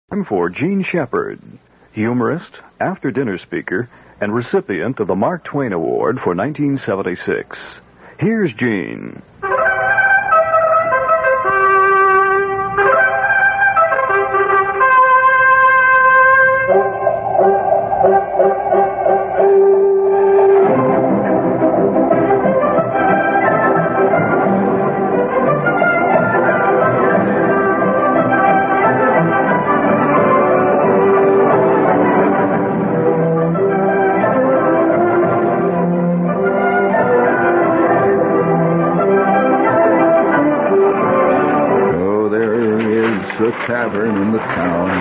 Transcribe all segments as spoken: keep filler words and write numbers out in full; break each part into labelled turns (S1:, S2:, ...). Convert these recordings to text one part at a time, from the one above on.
S1: Time for Gene Shepard, humorist, after-dinner speaker, and recipient of the Mark Twain Award for nineteen seventy-six. Here's Gene.
S2: Tavern in the town,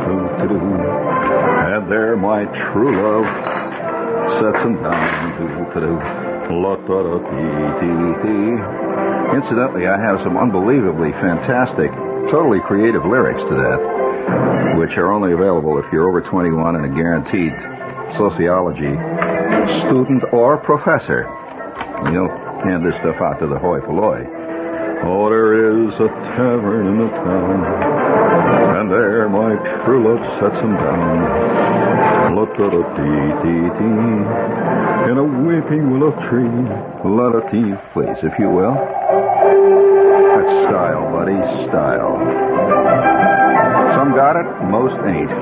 S2: and there my true love sets him down. Incidentally, I have some unbelievably fantastic, totally creative lyrics to that, which are only available if you're over twenty-one and a guaranteed sociology student or professor. You don't hand this stuff out to the hoi polloi. Oh, there is a tavern in the town, and there my true love sets him down. La-da-da-dee-dee-dee, in a weeping willow tree. La-da-dee, please, if you will. That's style, buddy, style. Some got it, most ain't.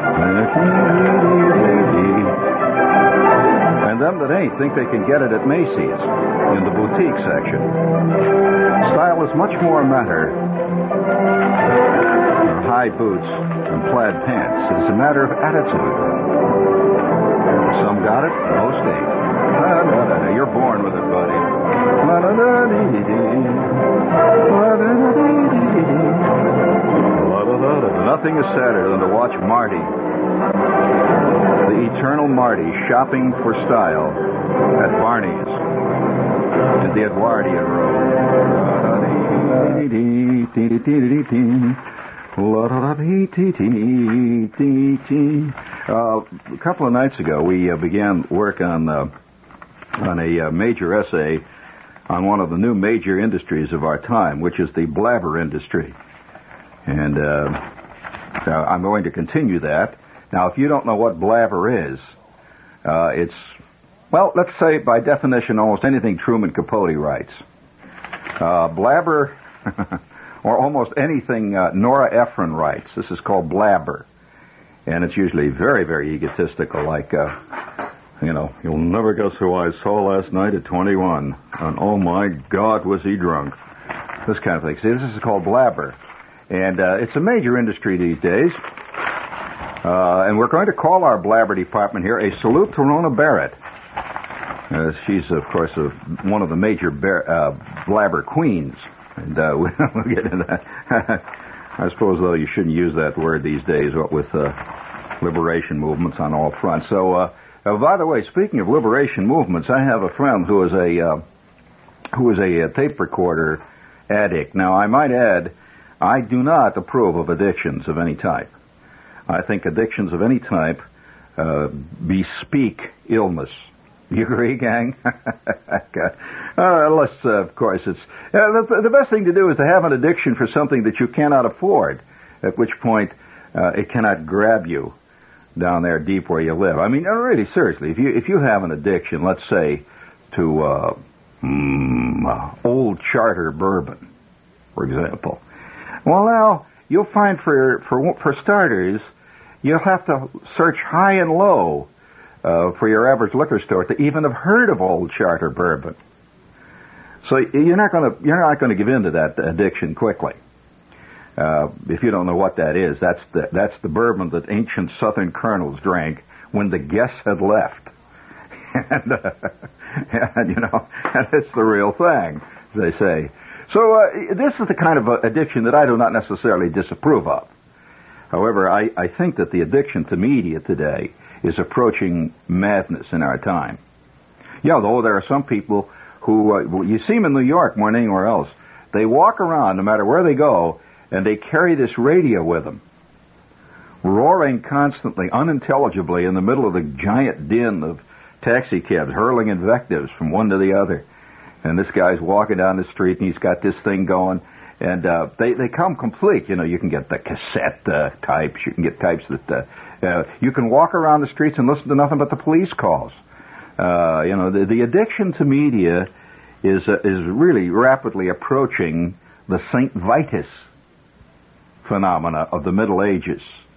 S2: And them that ain't think they can get it at Macy's, in the boutique section. Style is much more a matter of high boots and plaid pants. It's a matter of attitude. Some got it, most ain't. You're born with it, buddy. Nothing is sadder than to watch Marty, the eternal Marty, shopping for style at Barney's in the Edwardian Road. Uh, a couple of nights ago, we uh, began work on uh, on a uh, major essay on one of the new major industries of our time, which is the blabber industry. And uh, I'm going to continue that. Now, if you don't know what blabber is, uh, it's, well, let's say by definition almost anything Truman Capote writes. Uh, blabber, or almost anything uh, Nora Ephron writes. This is called blabber. And it's usually very, very egotistical, like, uh, you know, you'll never guess who I saw last night at twenty-one. And oh my God, was he drunk. This kind of thing. See, this is called blabber. And uh, it's a major industry these days. Uh, and we're going to call our blabber department here a salute to Rona Barrett. Uh, she's, of course, a, one of the major bear, uh, blabber queens. And uh, we'll get into that. I suppose, though, you shouldn't use that word these days with uh, liberation movements on all fronts. So, uh, uh, by the way, speaking of liberation movements, I have a friend who is a uh, who is a, a tape recorder addict. Now, I might add, I do not approve of addictions of any type. I think addictions of any type uh, bespeak illness. You agree, gang? uh, unless, uh, of course, it's... Uh, the, the best thing to do is to have an addiction for something that you cannot afford, at which point uh, it cannot grab you down there deep where you live. I mean, really, seriously, if you if you have an addiction, let's say, to uh, mm, uh, old charter bourbon, for example, well, now, you'll find for for for starters, you'll have to search high and low uh, for your average liquor store to even have heard of old charter bourbon. So you're not going to you're not going to give in to that addiction quickly. Uh, if you don't know what that is, that's the that's the bourbon that ancient Southern colonels drank when the guests had left, and, uh, and you know, and it's the real thing, as they say. So uh, this is the kind of uh, addiction that I do not necessarily disapprove of. However, I, I think that the addiction to media today is approaching madness in our time. Yeah, though there are some people who, uh, you see them in New York more than anywhere else, they walk around no matter where they go, and they carry this radio with them, roaring constantly, unintelligibly in the middle of the giant din of taxi cabs, hurling invectives from one to the other. And this guy's walking down the street, and he's got this thing going, And uh, they, they come complete. You know, you can get the cassette uh, types. You can get types that uh, uh, you can walk around the streets and listen to nothing but the police calls. Uh, you know, the, the addiction to media is uh, is really rapidly approaching the Saint Vitus phenomena of the Middle Ages.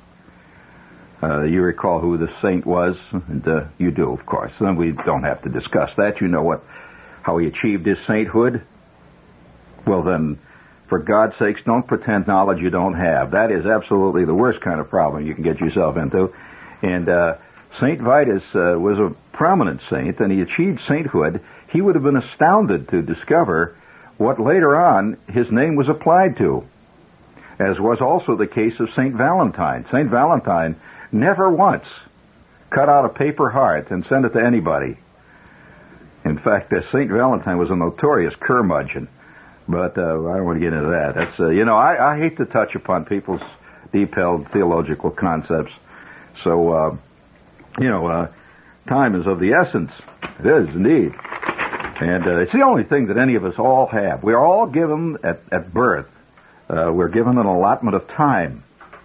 S2: Uh, you recall who the saint was, and uh, you do, of course. And we don't have to discuss that. You know what, how he achieved his sainthood. Well, then, for God's sakes, don't pretend knowledge you don't have. That is absolutely the worst kind of problem you can get yourself into. And uh, Saint Vitus uh, was a prominent saint, and he achieved sainthood. He would have been astounded to discover what later on his name was applied to, as was also the case of Saint Valentine. Saint Valentine never once cut out a paper heart and sent it to anybody. In fact, uh, Saint Valentine was a notorious curmudgeon. But uh, I don't want to get into that. That's uh, you know, I, I hate to touch upon people's deep-held theological concepts. So, uh, you know, uh, time is of the essence. It is, indeed. And uh, it's the only thing that any of us all have. We're all given, at, at birth, uh, we're given an allotment of time.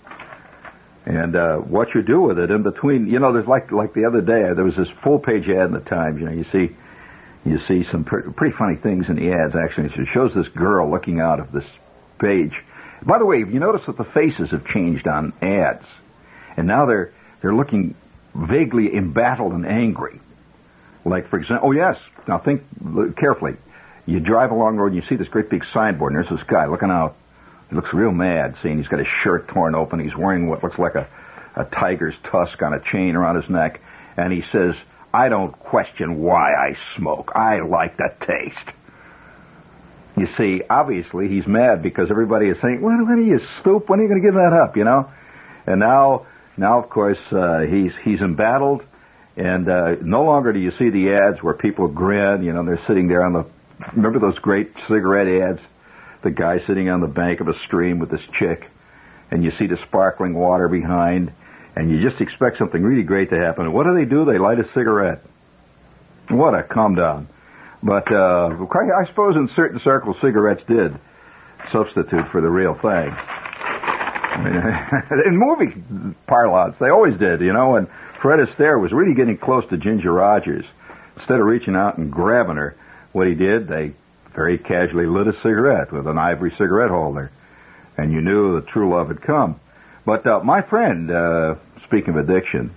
S2: And uh, what you do with it in between, you know, there's like like the other day, there was this full-page ad in the Times. You know, you see... You see some pre- pretty funny things in the ads, actually. It shows this girl looking out of this page. By the way, you notice that the faces have changed on ads. And now they're they're looking vaguely embattled and angry. Like, for example, oh, yes. Now, think look carefully. You drive along the road and you see this great big signboard, and there's this guy looking out. He looks real mad, seeing he's got his shirt torn open. He's wearing what looks like a, a tiger's tusk on a chain around his neck. And he says, I don't question why I smoke. I like the taste. You see, obviously, he's mad because everybody is saying, when, when are you, stoop? When are you going to give that up, you know? And now, now of course, uh, he's he's embattled, and uh, no longer do you see the ads where people grin, you know, they're sitting there on the, remember those great cigarette ads? The guy sitting on the bank of a stream with this chick, and you see the sparkling water behind, and you just expect something really great to happen. And what do they do? They light a cigarette. What a calm down. But uh, I suppose in certain circles, cigarettes did substitute for the real thing. I mean, in movie parlance, they always did, you know, and Fred Astaire was really getting close to Ginger Rogers. Instead of reaching out and grabbing her, what he did, they very casually lit a cigarette with an ivory cigarette holder. And you knew the true love had come. But uh, my friend, uh, speaking of addiction,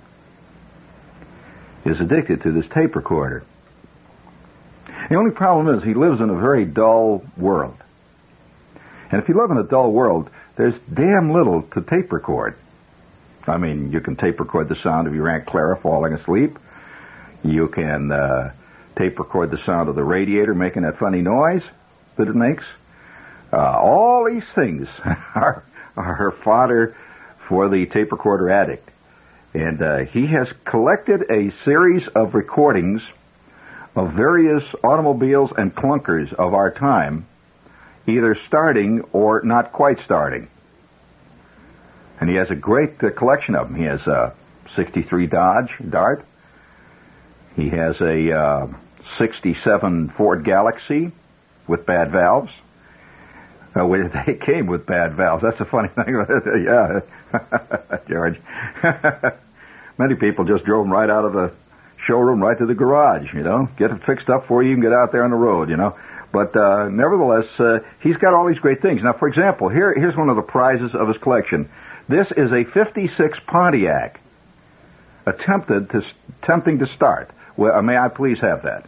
S2: is addicted to this tape recorder. The only problem is he lives in a very dull world. And if you live in a dull world, there's damn little to tape record. I mean, you can tape record the sound of your Aunt Clara falling asleep. You can uh, tape record the sound of the radiator making that funny noise that it makes. Uh, all these things are, are her fodder for the tape recorder addict. And uh, he has collected a series of recordings of various automobiles and clunkers of our time, either starting or not quite starting. And he has a great uh, collection of them. He has a sixty-three Dodge Dart. He has a uh, sixty-seven Ford Galaxy with bad valves. Uh, well, they came with bad valves. That's a funny thing. Yeah, George. Many people just drove them right out of the showroom, right to the garage, you know. Get it fixed up for you and get out there on the road, you know. But uh, nevertheless, uh, he's got all these great things. Now, for example, here here's one of the prizes of his collection. This is a fifty-six Pontiac, attempted to attempting to start. Well, uh, may I please have that?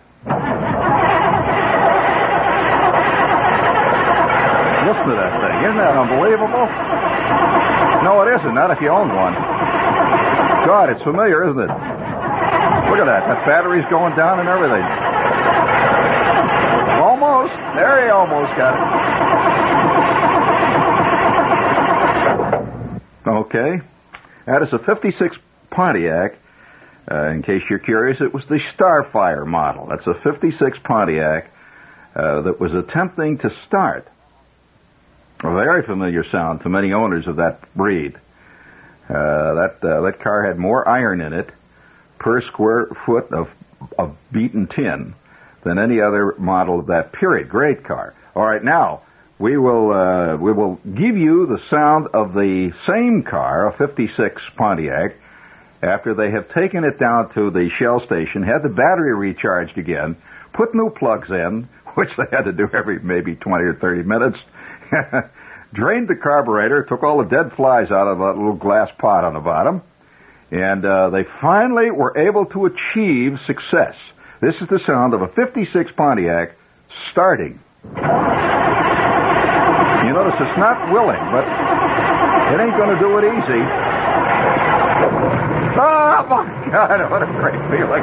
S2: Listen to that thing. Isn't that unbelievable? No, it isn't. Not if you own one. God, it's familiar, isn't it? Look at that. That battery's going down and everything. Almost. There he almost got it. Okay. That is a fifty-six Pontiac. Uh, in case you're curious, it was the Starfire model. That's a fifty-six Pontiac uh, that was attempting to start. A very familiar sound to many owners of that breed. Uh, that uh, that car had more iron in it per square foot of of beaten tin than any other model of that period. Great car. All right, now we will uh, we will give you the sound of the same car, a fifty-six Pontiac, after they have taken it down to the Shell station, had the battery recharged again, put new plugs in, which they had to do every maybe twenty or thirty minutes, drained the carburetor, took all the dead flies out of a little glass pot on the bottom, and uh, they finally were able to achieve success. This is the sound of a fifty-six Pontiac starting. You notice it's not willing, but it ain't going to do it easy. Oh, my God, what a great feeling.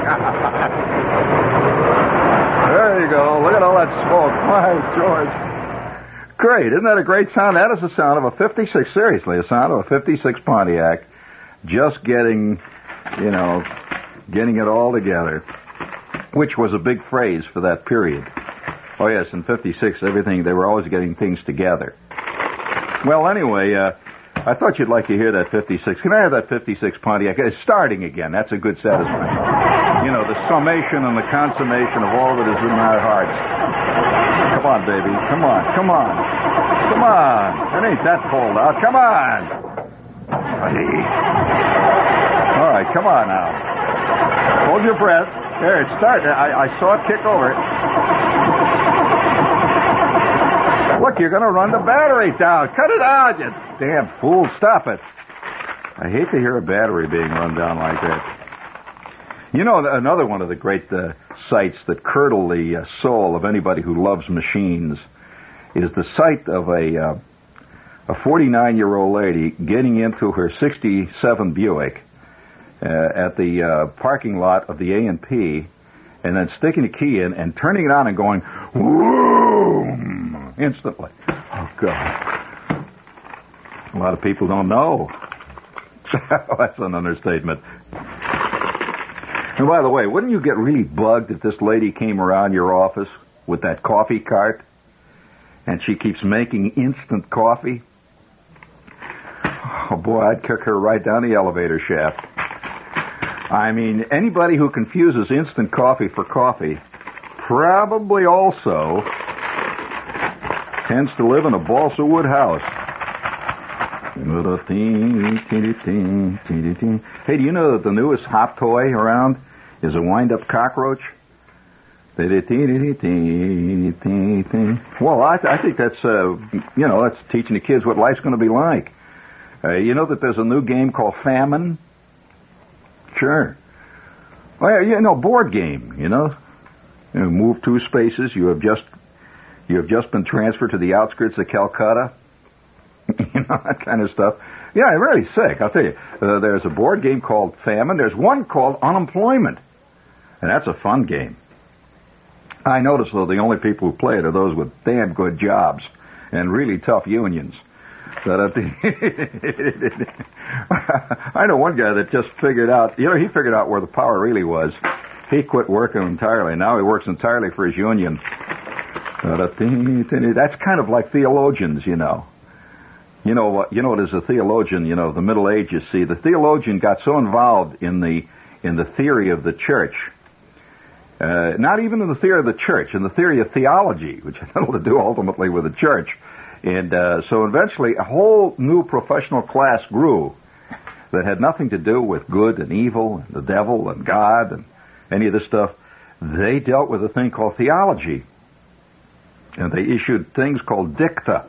S2: There you go. Look at all that smoke. My George. Great. Isn't that a great sound? That is the sound of a fifty-six, seriously, the sound of a fifty-six Pontiac just getting, you know, getting it all together, which was a big phrase for that period. Oh, yes, in fifty-six, everything, they were always getting things together. Well, anyway, uh, I thought you'd like to hear that fifty-six. Can I have that fifty-six Pontiac? It's starting again. That's a good satisfaction. You know, the summation and the consummation of all that is in our hearts. Come on, baby. Come on. Come on. Come on. It ain't that cold out. Come on. Buddy. All right, come on now. Hold your breath. There, it's starting. I, I saw it kick over. Look, you're going to run the battery down. Cut it out, you damn fool. Stop it. I hate to hear a battery being run down like that. You know, another one of the great uh, sights that curdle the uh, soul of anybody who loves machines is the sight of a uh, a forty-nine-year-old lady getting into her sixty-seven Buick uh, at the uh, parking lot of the A and P, and then sticking the key in and turning it on and going, whoom, instantly. Oh, God. A lot of people don't know. That's an understatement. And by the way, wouldn't you get really bugged if this lady came around your office with that coffee cart and she keeps making instant coffee? Oh, boy, I'd kick her right down the elevator shaft. I mean, anybody who confuses instant coffee for coffee probably also tends to live in a balsa wood house. Hey, do you know that the newest hot toy around is a wind-up cockroach? Well, I, I think that's, uh, you know, that's teaching the kids what life's going to be like. Uh, you know that there's a new game called Famine? Sure. Well, you know, board game, you know. You know, move two spaces. You have just, you have just been transferred to the outskirts of Calcutta. You know, that kind of stuff. Yeah, really sick, I'll tell you. Uh, there's a board game called Famine. There's one called Unemployment. And that's a fun game. I notice, though, the only people who play it are those with damn good jobs and really tough unions. I know one guy that just figured out, you know, he figured out where the power really was. He quit working entirely. Now he works entirely for his union. That's kind of like theologians, you know. You know what? You know what? As a theologian, you know, the Middle Ages. See, the theologian got so involved in the in the theory of the church, uh, not even in the theory of the church, in the theory of theology, which has little to do ultimately with the church. And uh, so eventually, a whole new professional class grew that had nothing to do with good and evil and the devil and God and any of this stuff. They dealt with a thing called theology, and they issued things called dicta.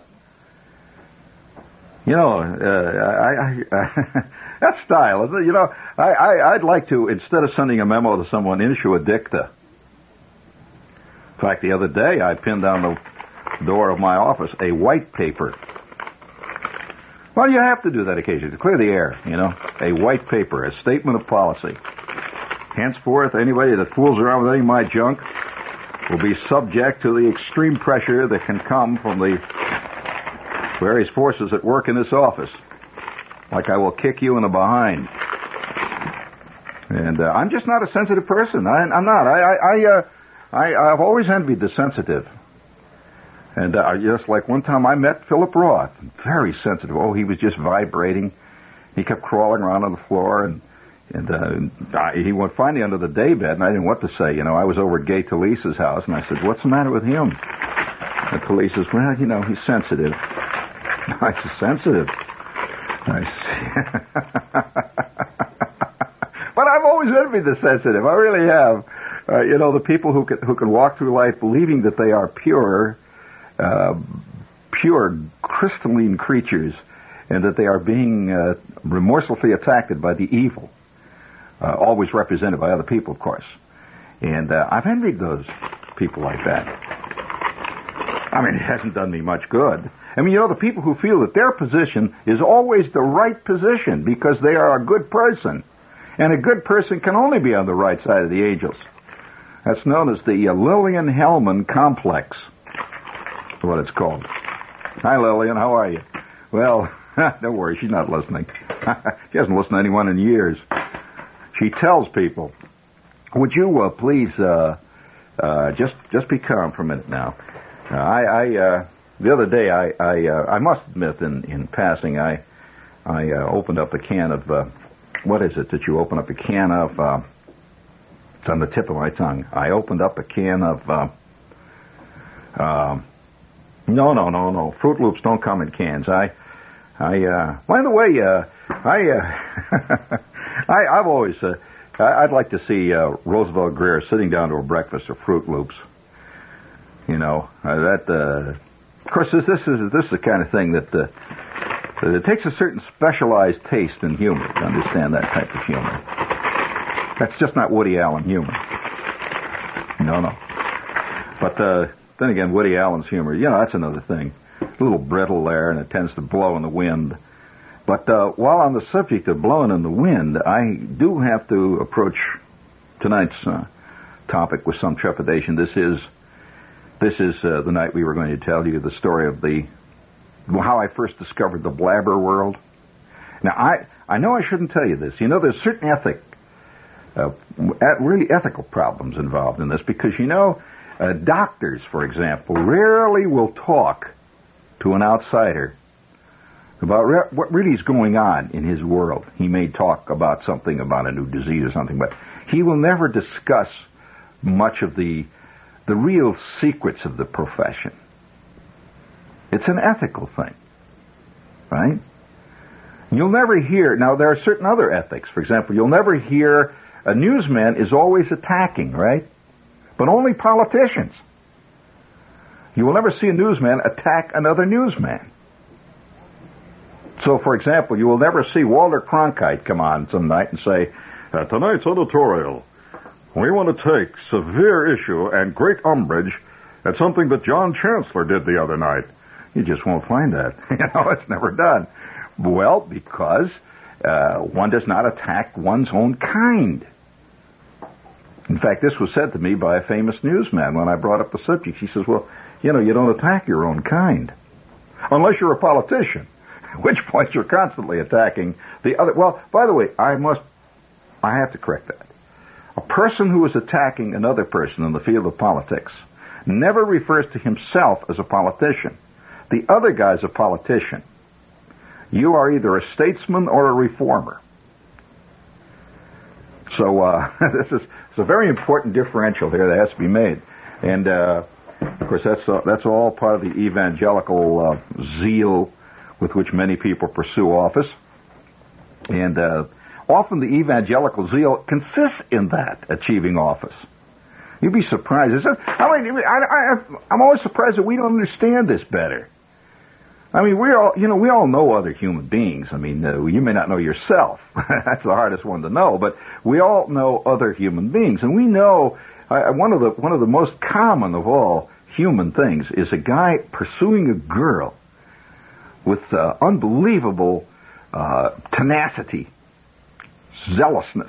S2: You know, uh, I, I, I, that style, you know, I, I, I'd like to, instead of sending a memo to someone, issue a dicta. In fact, the other day, I pinned down the door of my office a white paper. Well, you have to do that occasionally to clear the air, you know, a white paper, a statement of policy. Henceforth, anybody that fools around with any of my junk will be subject to the extreme pressure that can come from the various forces at work in this office. Like I will kick you in the behind. And uh, I'm just not a sensitive person. I, I'm not. I, I, I, uh, I, I've always envied the sensitive. And uh, just like one time I met Philip Roth, very sensitive. Oh, he was just vibrating. He kept crawling around on the floor, and and uh, I, he went finally under the daybed, and I didn't know what to say. You know, I was over at Gay Talisa's house, and I said, "What's the matter with him?" The police says, well, you know, he's sensitive. I said, sensitive? I see. But I've always envied the sensitive. I really have. Uh, you know, the people who can, who can walk through life believing that they are pure, uh, pure, crystalline creatures, and that they are being uh, remorselessly attacked by the evil, uh, always represented by other people, of course. And uh, I've envied those people like that. I mean, it hasn't done me much good. I mean, you know, the people who feel that their position is always the right position because they are a good person. And a good person can only be on the right side of the angels. That's known as the uh, Lillian Hellman complex. That's what it's called. Hi, Lillian. How are you? Well, don't worry. She's not listening. She hasn't listened to anyone in years. She tells people, would you uh, please uh, uh, just just be calm for a minute now. Uh, I, I uh, the other day, I I, uh, I must admit, in, in passing, I I uh, opened up a can of, uh, what is it that you open up a can of? Uh, it's on the tip of my tongue. I opened up a can of, uh, uh, no, no, no, no. Fruit Loops don't come in cans. I, I, uh, by the way, uh, I, uh, I, I've always, uh, I'd like to see uh, Roosevelt Grier sitting down to a breakfast of Fruit Loops. You know, uh, that, uh, of course, this, this is this is the kind of thing that, uh, that it takes a certain specialized taste in humor to understand that type of humor. That's just not Woody Allen humor. No, no. But uh, then again, Woody Allen's humor, you know, that's another thing. A little brittle there, and it tends to blow in the wind. But uh, while on the subject of blowing in the wind, I do have to approach tonight's uh, topic with some trepidation. This is this is uh, the night we were going to tell you the story of the how I first discovered the blabber world. Now, I I know I shouldn't tell you this. You know, there's certain ethic, uh, really ethical problems involved in this because, you know, uh, doctors, for example, rarely will talk to an outsider about re- what really is going on in his world. He may talk about something, about a new disease or something, but he will never discuss much of the the real secrets of the profession. It's an ethical thing, right? You'll never hear, now there are certain other ethics. For example, you'll never hear a newsman is always attacking, right? But only politicians. You will never see a newsman attack another newsman. So, for example, you will never see Walter Cronkite come on some night and say, uh, tonight's editorial, we want to take severe issue and great umbrage at something that John Chancellor did the other night. You just won't find that. You know, it's never done. Well, because uh, one does not attack one's own kind. In fact, this was said to me by a famous newsman when I brought up the subject. He says, well, you know, you don't attack your own kind. Unless you're a politician. At which point you're constantly attacking the other. Well, by the way, I must, I have to correct that. A person who is attacking another person in the field of politics never refers to himself as a politician. The other guy's a politician. You are either a statesman or a reformer. So uh, this is it's a very important differential here that has to be made. And, uh, of course, that's uh, that's all part of the evangelical uh, zeal with which many people pursue office. And uh, often the evangelical zeal consists in that, achieving office. You'd be surprised. I mean, I, I, I'm always surprised that we don't understand this better. I mean, we all, you know, we all know other human beings. I mean, uh, you may not know yourself. That's the hardest one to know. But we all know other human beings, and we know uh, one of the one of the most common of all human things is a guy pursuing a girl with uh, unbelievable uh, tenacity, zealousness.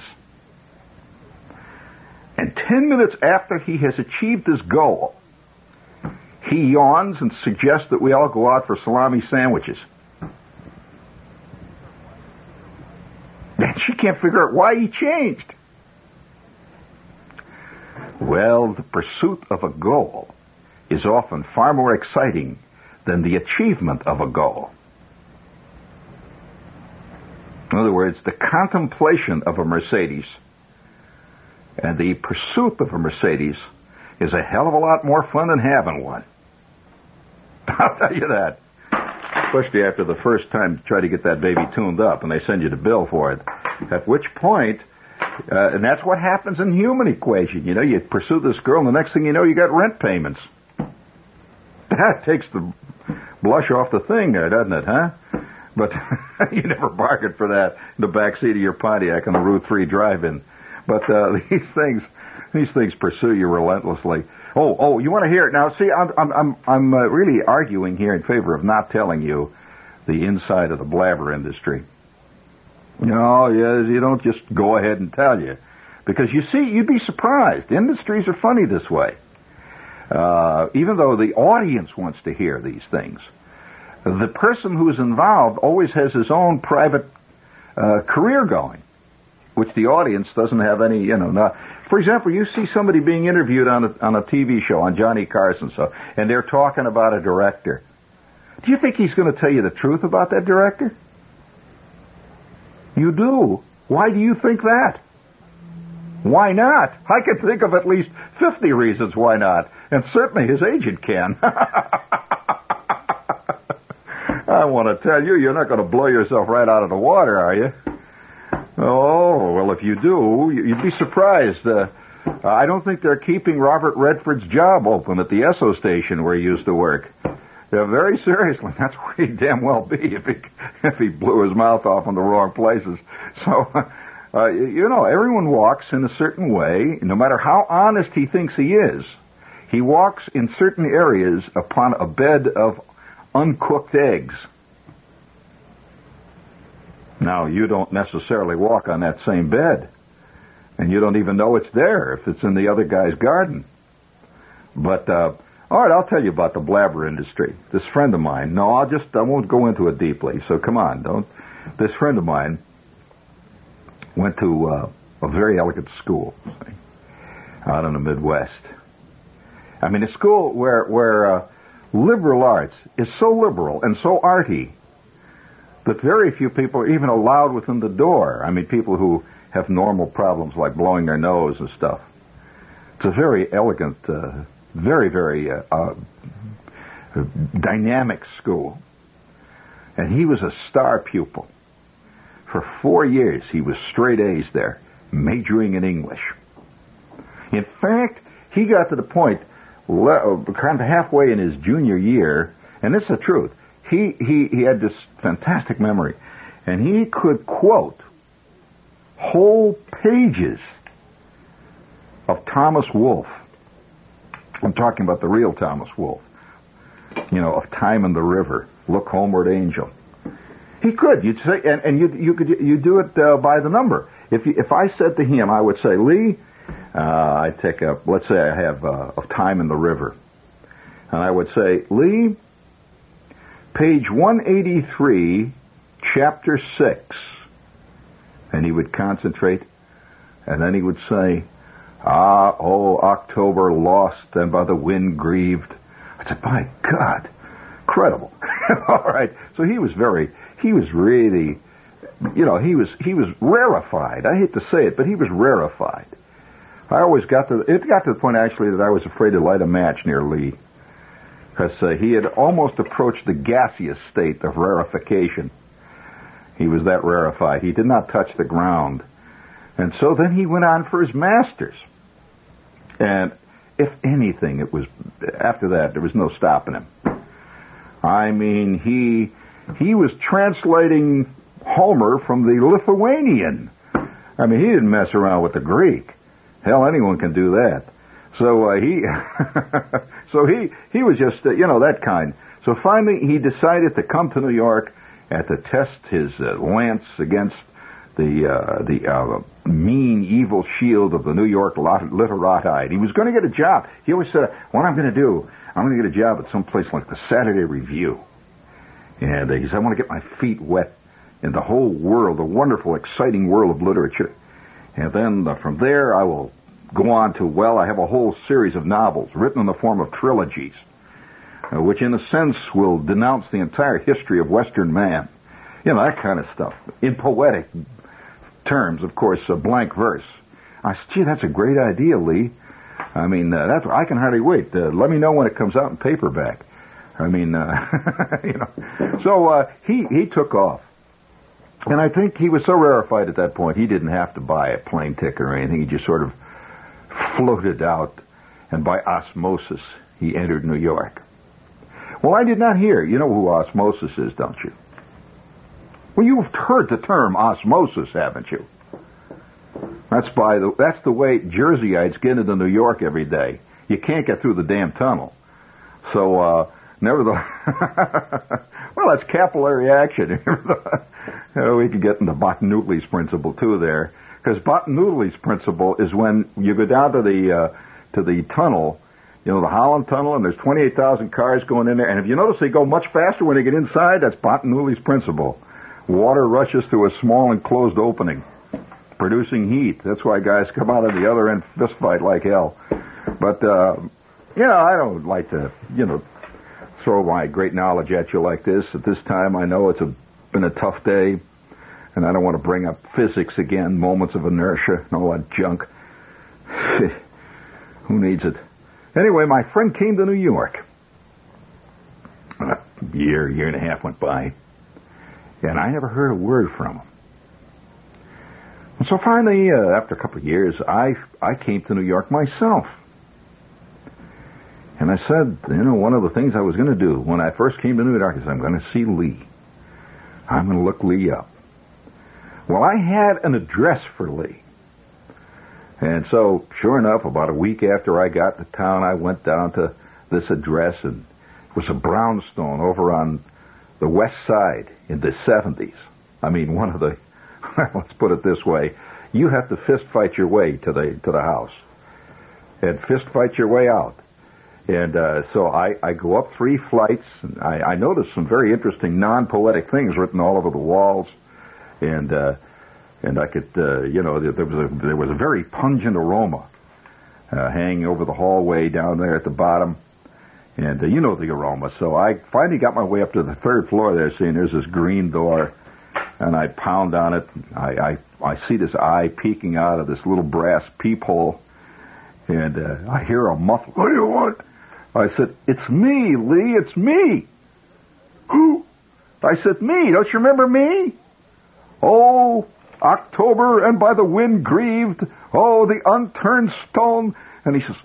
S2: And ten minutes after he has achieved his goal, he yawns and suggests that we all go out for salami sandwiches. And she can't figure out why he changed. Well, the pursuit of a goal is often far more exciting than the achievement of a goal. In other words, the contemplation of a Mercedes and the pursuit of a Mercedes is a hell of a lot more fun than having one. I'll tell you that. Especially after the first time you try to get that baby tuned up and they send you the bill for it. At which point, uh, and that's what happens in human equation. You know, you pursue this girl and the next thing you know, you got rent payments. That takes the blush off the thing there, doesn't it, huh? But you never bargained for that in the back seat of your Pontiac on the Route three drive-in. But uh, these things, these things pursue you relentlessly. Oh, oh, you want to hear it now? See, I'm, I'm, I'm, I'm uh, really arguing here in favor of not telling you the inside of the blabber industry. No, yes, you don't just go ahead and tell you, because you see, you'd be surprised. Industries are funny this way. Uh, even though the audience wants to hear these things, the person who's involved always has his own private uh, career going, which the audience doesn't have any, you know. Not, for example, you see somebody being interviewed on a, on a T V show, on Johnny Carson, so, and they're talking about a director. Do you think he's going to tell you the truth about that director? You do. Why do you think that? Why not? I can think of at least fifty reasons why not, and certainly his agent can. I want to tell you, you're not going to blow yourself right out of the water, are you? Oh, well, if you do, you'd be surprised. Uh, I don't think they're keeping Robert Redford's job open at the Esso station where he used to work. Yeah, very seriously. That's where he'd damn well be if he if he blew his mouth off in the wrong places. So, uh, you know, everyone walks in a certain way, no matter how honest he thinks he is. He walks in certain areas upon a bed of uncooked eggs. Now, you don't necessarily walk on that same bed, and you don't even know it's there if it's in the other guy's garden. But, uh, all right, I'll tell you about the blabber industry. This friend of mine, no, I'll just, I won't go into it deeply, so come on, don't. This friend of mine went to uh, a very elegant school out in the Midwest. I mean, a school where, where uh, liberal arts is so liberal and so arty that very few people are even allowed within the door. I mean, people who have normal problems like blowing their nose and stuff. It's a very elegant, uh, very, very uh, uh, dynamic school. And he was a star pupil. For four years, he was straight A's there, majoring in English. In fact, he got to the point, kind of halfway in his junior year, and this is the truth, he, he, he had this fantastic memory, and he could quote whole pages of Thomas Wolfe. I'm talking about the real Thomas Wolfe. You know, of Time in the River, Look Homeward, Angel. He could. You'd say, and, and you you could you do it uh, by the number. If you, if I said to him, I would say, Lee, uh, I take up. Let's say I have uh, of Time in the River, and I would say, Lee, page one eighty-three, chapter six, and he would concentrate, and then he would say, Ah, oh, October lost and by the wind grieved. I said, my God, incredible. All right. So he was very, he was really, you know, he was, he was rarefied. I hate to say it, but he was rarefied. I always got to, it got to the point actually that I was afraid to light a match near Lee. Because uh, he had almost approached the gaseous state of rarefication. He was that rarefied. He did not touch the ground. And so then he went on for his master's. And if anything, it was, after that, there was no stopping him. I mean, he he was translating Homer from the Lithuanian. I mean, he didn't mess around with the Greek. Hell, anyone can do that. So uh, he, so he he was just, uh, you know, that kind. So finally, he decided to come to New York and to test his uh, lance against the uh, the uh, mean, evil shield of the New York literati. He was going to get a job. He always said, what I'm going to do, I'm going to get a job at some place like the Saturday Review. And uh, he said, I want to get my feet wet in the whole world, the wonderful, exciting world of literature. And then uh, from there, I will go on to, well, I have a whole series of novels written in the form of trilogies, uh, which in a sense will denounce the entire history of Western man. You know, that kind of stuff. In poetic terms, of course, a blank verse. I said, gee, that's a great idea, Lee. I mean, uh, that's I can hardly wait. Uh, let me know when it comes out in paperback. I mean, uh, you know. So uh, he he took off, and I think he was so rarefied at that point he didn't have to buy a plane ticket or anything. He just sort of floated out, and by osmosis he entered New York. Well, I did not hear. You know who osmosis is, don't you? Well, you've heard the term osmosis, haven't you? That's by the that's the way Jerseyites get into New York every day. You can't get through the damn tunnel. So, uh, nevertheless, well, that's capillary action. We could get into Bottinucci's principle too there, because Bottinucci's principle is when you go down to the uh, to the tunnel, you know, the Holland Tunnel, and there's twenty-eight thousand cars going in there, and if you notice they go much faster when they get inside, that's Bottinucci's principle. Water rushes through a small enclosed opening, producing heat. That's why guys come out of the other end fist fight like hell. But, uh, you know, I don't like to, you know, throw my great knowledge at you like this. At this time, I know it's a, been a tough day, and I don't want to bring up physics again, moments of inertia, and all that junk. Who needs it? Anyway, my friend came to New York. A year, year and a half went by, and I never heard a word from him. And so finally, uh, after a couple of years, I I came to New York myself. And I said, you know, one of the things I was going to do when I first came to New York is I'm going to see Lee. I'm going to look Lee up. Well, I had an address for Lee. And so, sure enough, about a week after I got to town, I went down to this address, and it was a brownstone over on the west side in the seventies. I mean, one of the, let's put it this way, you have to fist fight your way to the to the house and fist fight your way out. And uh, so I, I go up three flights, and I, I noticed some very interesting non-poetic things written all over the walls, and uh, and I could, uh, you know, there was a there was a very pungent aroma uh, hanging over the hallway down there at the bottom, and uh, you know the aroma. So I finally got my way up to the third floor there, seeing there's this green door, and I pound on it. I I, I see this eye peeking out of this little brass peephole, and uh, I hear a muffled, "What do you want?" I said, "It's me, Lee, it's me." "Who?" I said, "Me, don't you remember me?" "Oh, October and by the wind grieved, oh, the unturned stone." And he says,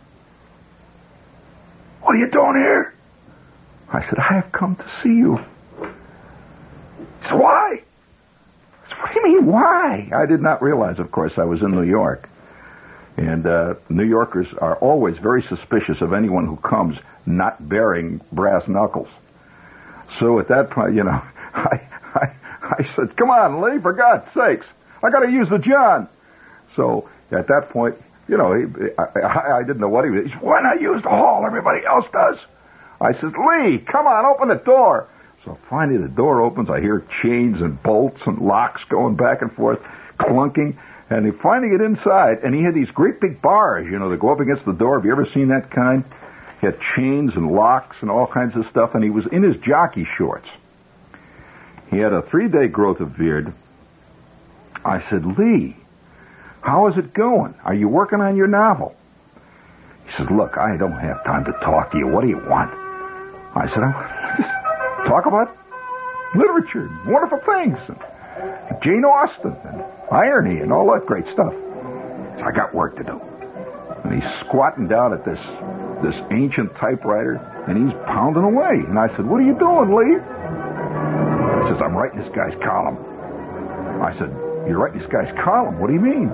S2: "What are you doing here?" I said, "I have come to see you." He said, "Why?" I said, "What do you mean, why?" I did not realize, of course, I was in New York. And uh, New Yorkers are always very suspicious of anyone who comes not bearing brass knuckles. So at that point, you know, I, I, I said, "Come on, Lee, for God's sakes, I got to use the John." So at that point, you know, he, I, I, I didn't know what he was. He said, "Why not use the hall? Everybody else does." I said, "Lee, come on, open the door." So finally the door opens. I hear chains and bolts and locks going back and forth, clunking. And they finally get inside, and he had these great big bars, you know, that go up against the door. Have you ever seen that kind? He had chains and locks and all kinds of stuff, and he was in his jockey shorts. He had a three-day growth of beard. I said, "Lee, how is it going? Are you working on your novel?" He said, "Look, I don't have time to talk to you. What do you want?" I said, "I talk about literature, wonderful things, and Jane Austen, and irony, and all that great stuff." So I got work to do. And he's squatting down at this this ancient typewriter, and he's pounding away. And I said, "What are you doing, Lee?" He says, "I'm writing this guy's column." I said, "You're writing this guy's column? What do you mean?"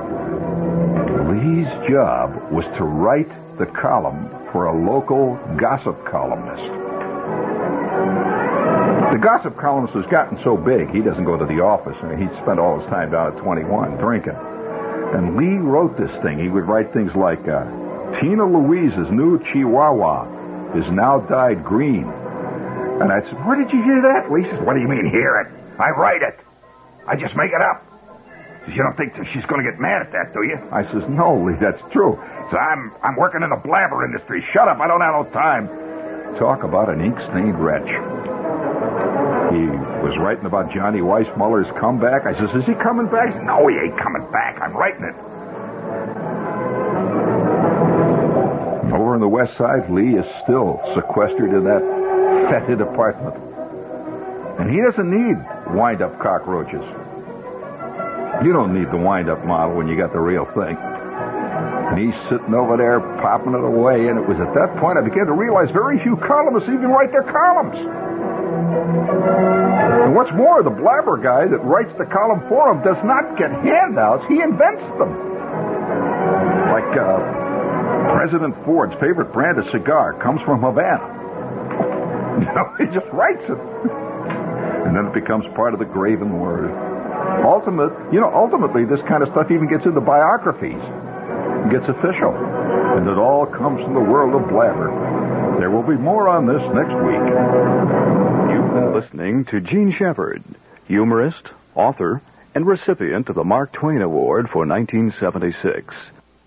S2: Lee's job was to write the column for a local gossip columnist. The gossip columnist has gotten so big, he doesn't go to the office. I mean, he'd spend all his time down at twenty-one drinking. And Lee wrote this thing. He would write things like, uh, "Tina Louise's new Chihuahua is now dyed green." And I said, "Where did you hear that?" Lee says, "What do you mean, hear it? I write it. I just make it up." He says, "You don't think that she's going to get mad at that, do you?" I says, "No, Lee, that's true." So I'm, I'm working in the blabber industry. Shut up, I don't have no time. Talk about an ink-stained wretch. He was writing about Johnny Weissmuller's comeback. I says, "Is he coming back?" He said, "No, he ain't coming back. I'm writing it." Over on the west side, Lee is still sequestered in that fetid apartment. And he doesn't need wind-up cockroaches. You don't need the wind-up model when you got the real thing. And he's sitting over there popping it away, and it was at that point I began to realize very few columnists even write their columns. And what's more, the blabber guy that writes the column for him does not get handouts, he invents them. Like uh, President Ford's favorite brand of cigar comes from Havana. No, he just writes it. And then it becomes part of the graven word. Ultimate, you know, ultimately this kind of stuff even gets into biographies. It gets official. And it all comes from the world of blabber. There will be more on this next week.
S1: You've been listening to Gene Shepard, humorist, author, and recipient of the Mark Twain Award for nineteen seventy-six.